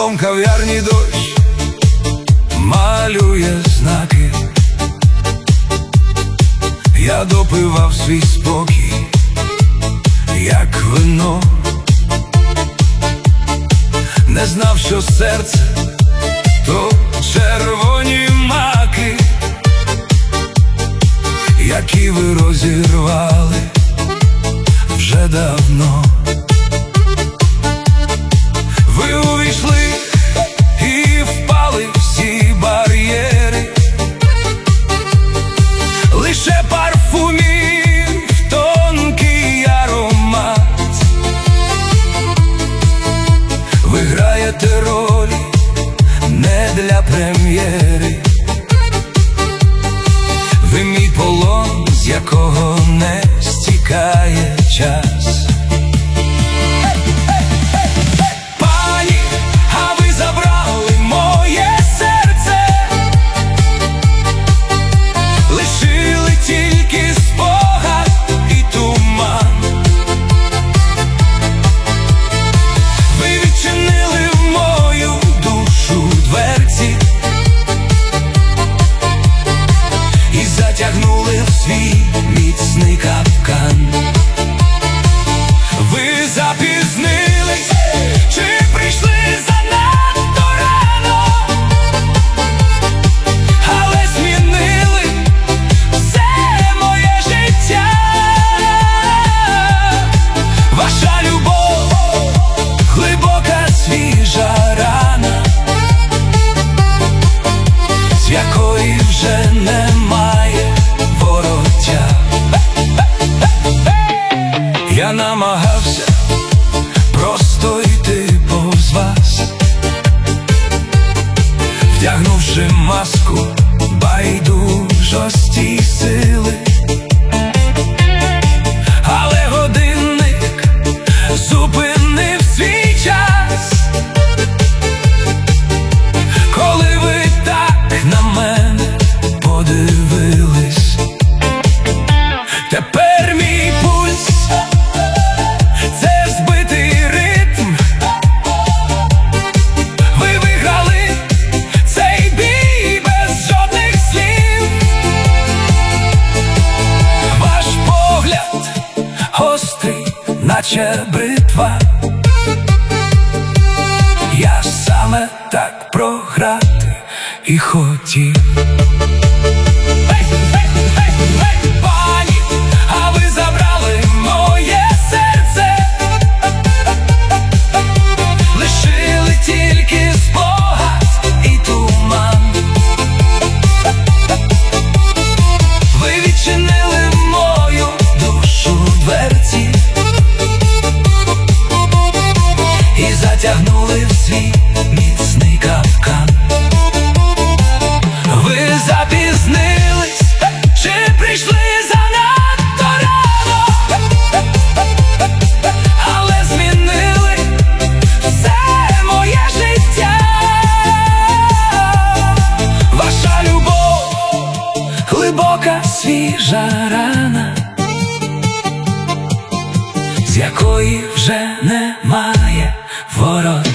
вікном кав'ярні дощ малює знаки. Я допивав свій спокій, як вино. Не знав, що серце то червоні маки, які ви розірвали вже давно. Ви увійшли і впали всі бар'єри, лише парфумів тонкий аромат. Ви граєте ролі не для прем'єри, ви мій полон, з якого не стікає час. Пані, а ви забрали моє серце, лишили тільки спогад і туман. Ви відчинили в мою душу дверці і затягнули в свій міцний капкан. Ви запізнились, чи прийшли занадто рано, але змінили все моє життя. Ваша любов — глибока свіжа рана, з якої вже немає вороття. Я намагався просто йти повз вас, вдягнувши маску байдужості й сили, але годинник зупинив свій час, коли ви так на мене подивились. Тепер мій пульс — це збитий ритм. Ви виграли цей бій без жодних слів. Ваш погляд гострий, наче бритва. Я саме так програти і хотів. Пані, а ви забрали моє серце, лишили тільки спогад і туман. Ви відчинили в мою душу дверці і затягнули в свій міцний капкан. Ви запізнились, чи прийшли занадто рано, але змінили все моє життя. Ваша любов — глибока свіжа рана, з якої вже немає вороття.